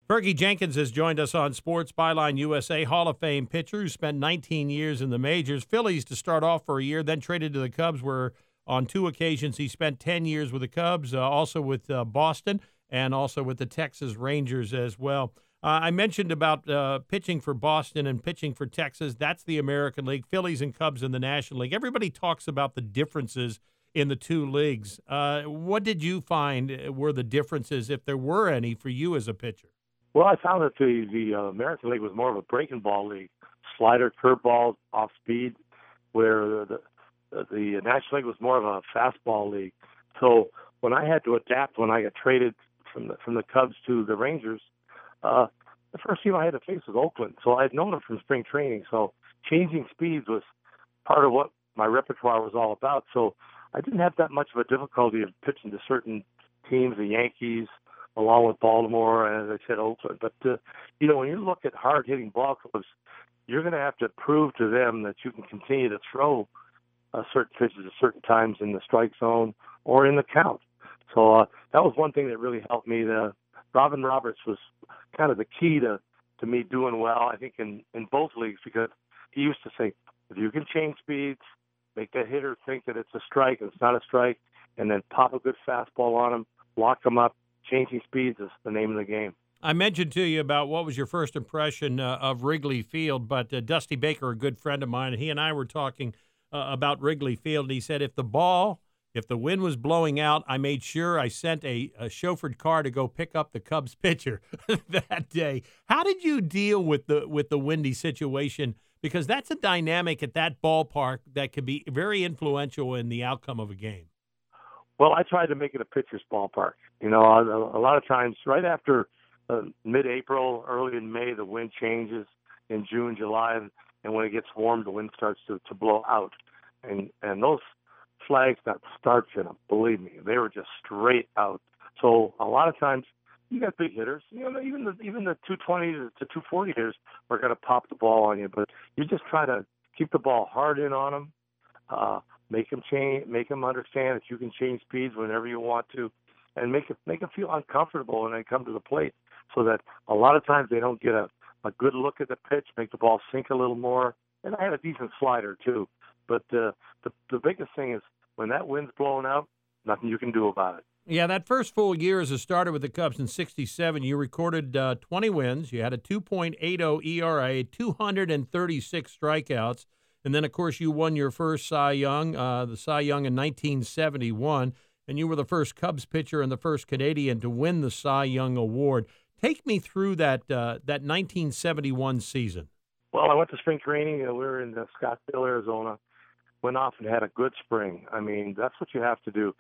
Fergie Jenkins has joined us on Sports Byline USA, Hall of Fame pitcher who spent 19 years in the majors. Phillies to start off for a year, then traded to the Cubs, where on two occasions he spent 10 years with the Cubs, also with Boston, and also with the Texas Rangers as well. I mentioned about pitching for Boston and pitching for Texas. That's the American League. Phillies and Cubs in the National League. Everybody talks about the differences in the two leagues. What did you find were the differences, if there were any, for you as a pitcher? Well, I found that the American League was more of a breaking ball league, slider, curveball, off speed, where the National League was more of a fastball league. So when I had to adapt, when I got traded from the Cubs to the Rangers, the first team I had to face was Oakland. So I had known them from spring training. So changing speeds was part of what my repertoire was all about. So I didn't have that much of a difficulty of pitching to certain teams, the Yankees, along with Baltimore, and as I said, Oakland. But, when you look at hard-hitting ball clubs, you're going to have to prove to them that you can continue to throw certain pitches at certain times in the strike zone or in the count. So that was one thing that really helped me. Robin Roberts was kind of the key to me doing well, I think, in both leagues, because he used to say, if you can change speeds, make that hitter think that it's a strike and it's not a strike, and then pop a good fastball on him, lock him up, changing speeds is the name of the game. I mentioned to you about what was your first impression of Wrigley Field, but Dusty Baker, a good friend of mine, he and I were talking about Wrigley Field, and he said if the wind was blowing out, I made sure I sent a chauffeured car to go pick up the Cubs pitcher that day. How did you deal with the windy situation? Because that's a dynamic at that ballpark that could be very influential in the outcome of a game. Well, I tried to make it a pitcher's ballpark. A lot of times right after mid-April, early in May, the wind changes in June, July, and when it gets warm, the wind starts to blow out. And those flags got starch in them, believe me. They were just straight out. So a lot of times you got big hitters. Even the 220 to 240 hitters are going to pop the ball on you. But you just try to keep the ball hard in on them, make them understand that you can change speeds whenever you want to, and make them feel uncomfortable when they come to the plate, so that a lot of times they don't get a good look at the pitch, make the ball sink a little more. And I had a decent slider too. But the biggest thing is when that wind's blowing out, nothing you can do about it. Yeah, that first full year as a starter with the Cubs in '67, you recorded 20 wins. You had a 2.80 ERA, 236 strikeouts. And then, of course, you won your first Cy Young, the Cy Young in 1971, and you were the first Cubs pitcher and the first Canadian to win the Cy Young Award. Take me through that 1971 season. Well, I went to spring training. We were in Scottsdale, Arizona. Went off and had a good spring. I mean, that's what you have to do.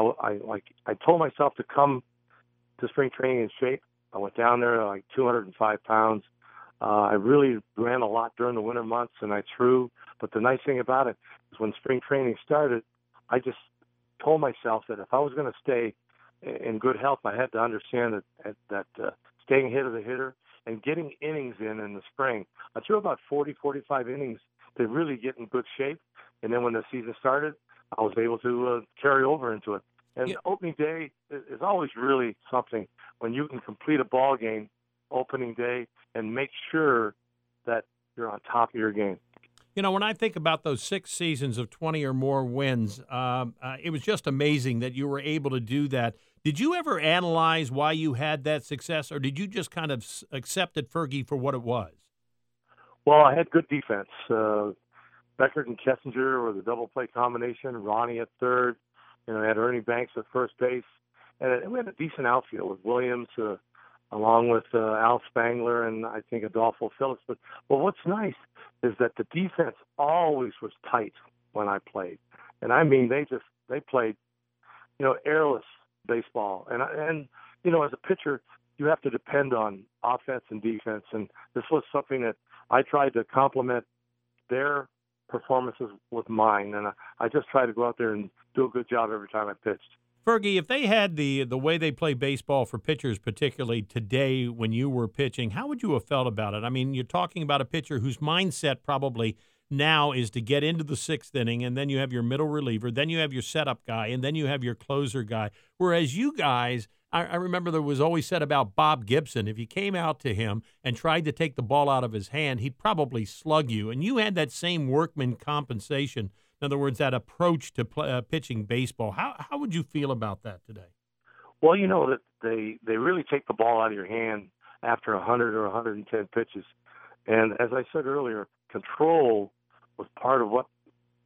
I told myself to come to spring training in shape. I went down there like 205 pounds. I really ran a lot during the winter months, and I threw. But the nice thing about it is when spring training started, I just told myself that if I was going to stay in good health, I had to understand that staying ahead of the hitter and getting innings in the spring. I threw about 40, 45 innings to really get in good shape. And then when the season started, I was able to carry over into it. And opening day is always really something when you can complete a ball game opening day and make sure that you're on top of your game. When I think about those 6 seasons of 20 or more wins, it was just amazing that you were able to do that. Did you ever analyze why you had that success, or did you just kind of accept it, Fergie, for what it was? Well, I had good defense. Beckert and Kessinger were the double play combination. Ronnie at third. I had Ernie Banks at first base. And we had a decent outfield with Williams, along with Al Spangler and I think Adolfo Phillips. But what's nice is that the defense always was tight when I played. And I mean, they played, airless baseball. And as a pitcher, you have to depend on offense and defense. And this was something that I tried to complement their performances with mine, and I just try to go out there and do a good job every time I pitched. Fergie, if they had the way they play baseball for pitchers, particularly today when you were pitching, how would you have felt about it? I mean, you're talking about a pitcher whose mindset probably now is to get into the 6th inning, and then you have your middle reliever, then you have your setup guy, and then you have your closer guy. Whereas you guys, I remember there was always said about Bob Gibson, if you came out to him and tried to take the ball out of his hand, he'd probably slug you. And you had that same workman compensation. In other words, that approach to pitching baseball. How would you feel about that today? Well, you know that they really take the ball out of your hand after 100 or 110 pitches. And as I said earlier, control was part of what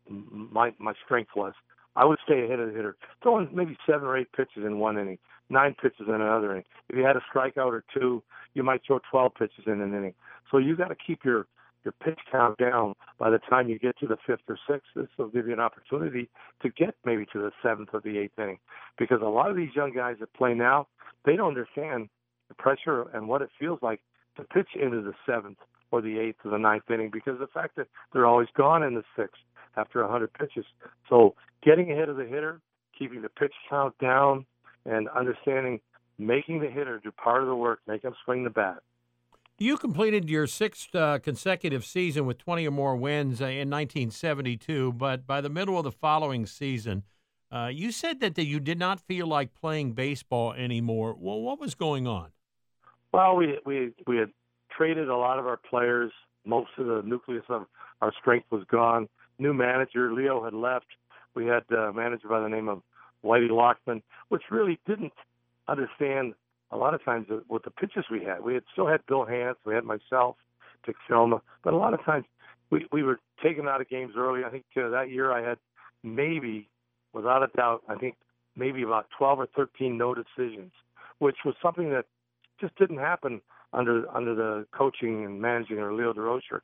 my strength was. I would stay ahead of the hitter, throwing maybe 7 or 8 pitches in one inning, 9 pitches in another inning. If you had a strikeout or two, you might throw 12 pitches in an inning. So you got to keep your pitch count down by the time you get to the 5th or 6th. This will give you an opportunity to get maybe to the 7th or the 8th inning. Because a lot of these young guys that play now, they don't understand the pressure and what it feels like to pitch into the 7th or the 8th or the 9th inning, because of the fact that they're always gone in the 6th after 100 pitches. So getting ahead of the hitter, keeping the pitch count down, and understanding making the hitter do part of the work, make him swing the bat. You completed your 6th consecutive season with 20 or more wins in 1972, but by the middle of the following season, you said that you did not feel like playing baseball anymore. Well, what was going on? Well, we had traded a lot of our players. Most of the nucleus of our strength was gone. New manager, Leo, had left. We had a manager by the name of Whitey Lockman, which really didn't understand a lot of times with the pitches we had. We had still had Bill Hance, we had myself, Dick Selma, but a lot of times we were taken out of games early. I think that year I had maybe, without a doubt, I think maybe about 12 or 13 no decisions, which was something that just didn't happen under the coaching and managing of Leo DeRocher.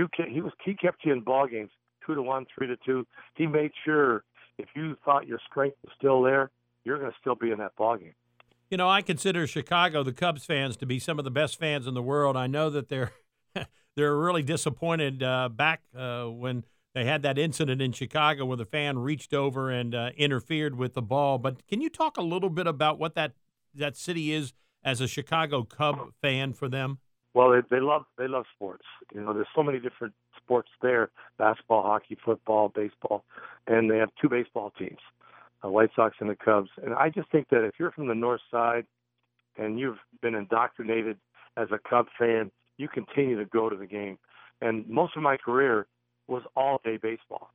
He kept you in ball games 2-1, 3-2. He made sure if you thought your strength was still there, you're going to still be in that ball game. You know, I consider Chicago, the Cubs fans, to be some of the best fans in the world. I know that they're really disappointed back when they had that incident in Chicago where the fan reached over and interfered with the ball. But can you talk a little bit about what that city is as a Chicago Cub fan for them? Well, they love sports. You know, there's so many different sports there: basketball, hockey, football, baseball, and they have 2 baseball teams. White Sox and the Cubs. And I just think that if you're from the North Side and you've been indoctrinated as a Cub fan, you continue to go to the game. And most of my career was all day baseball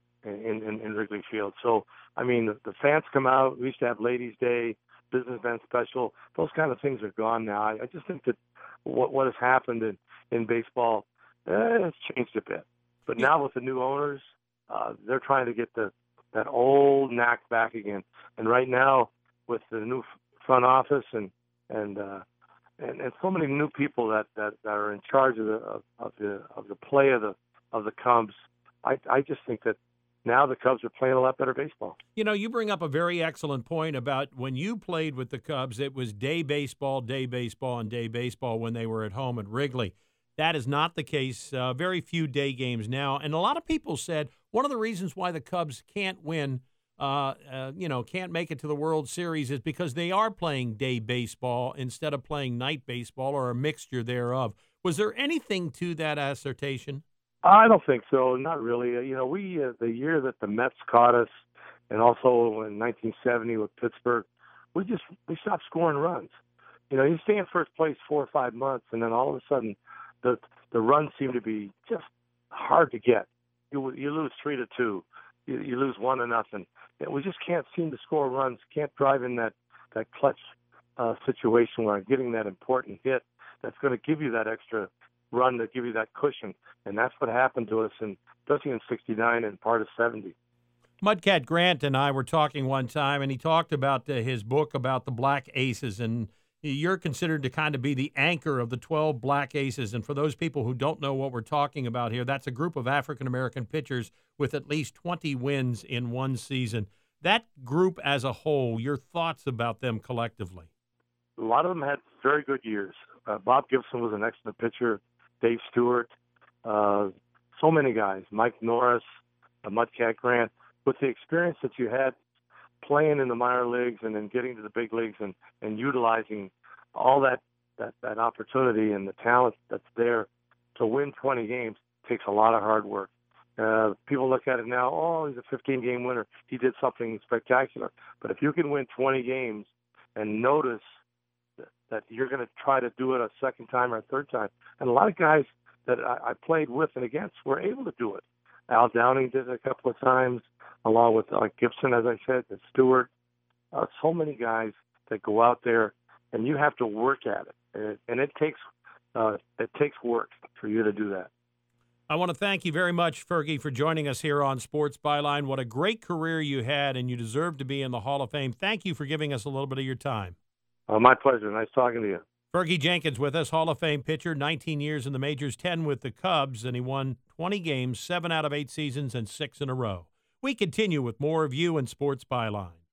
in Wrigley Field. So, I mean, the fans come out. We used to have Ladies' Day, businessman special. Those kind of things are gone now. I just think that what has happened in baseball has changed a bit. But now with the new owners, they're trying to get that old knack back again. And right now, with the new front office and so many new people that are in charge of the play of the Cubs, I just think that now the Cubs are playing a lot better baseball. You know, you bring up a very excellent point about when you played with the Cubs, it was day baseball, and day baseball when they were at home at Wrigley. That is not the case. Very few day games now. And a lot of people said one of the reasons why the Cubs can't win, can't make it to the World Series is because they are playing day baseball instead of playing night baseball or a mixture thereof. Was there anything to that assertion? I don't think so. Not really. You know, we the year that the Mets caught us, and also in 1970 with Pittsburgh, we stopped scoring runs. You know, you stay in first place 4 or 5 months, and then all of a sudden, the runs seem to be just hard to get. You lose 3-2, you lose 1-0. And we just can't seem to score runs. Can't drive in that clutch situation where I'm getting that important hit that's going to give you that extra run, to give you that cushion. And that's what happened to us, especially in '69 and part of '70. Mudcat Grant and I were talking one time, and he talked about his book about the Black Aces, and you're considered to kind of be the anchor of the 12 Black Aces. And for those people who don't know what we're talking about here, that's a group of African-American pitchers with at least 20 wins in one season. That group as a whole, your thoughts about them collectively? A lot of them had very good years. Bob Gibson was an excellent pitcher. Dave Stewart, so many guys. Mike Norris, Mudcat Grant. With the experience that you had playing in the minor leagues and then getting to the big leagues and utilizing all that opportunity and the talent that's there to win 20 games takes a lot of hard work. People look at it now, oh, he's a 15-game winner. He did something spectacular. But if you can win 20 games and notice that you're going to try to do it a second time or a third time. And a lot of guys that I played with and against were able to do it. Al Downing did it a couple of times, along with Gibson, as I said, and Stewart. So many guys that go out there, and you have to work at it, and it takes work for you to do that. I want to thank you very much, Fergie, for joining us here on Sports Byline. What a great career you had, and you deserve to be in the Hall of Fame. Thank you for giving us a little bit of your time. My pleasure. Nice talking to you. Fergie Jenkins with us, Hall of Fame pitcher, 19 years in the majors, 10 with the Cubs, and he won 20 games, 7 out of 8 seasons, and 6 in a row. We continue with more of you in Sports Byline.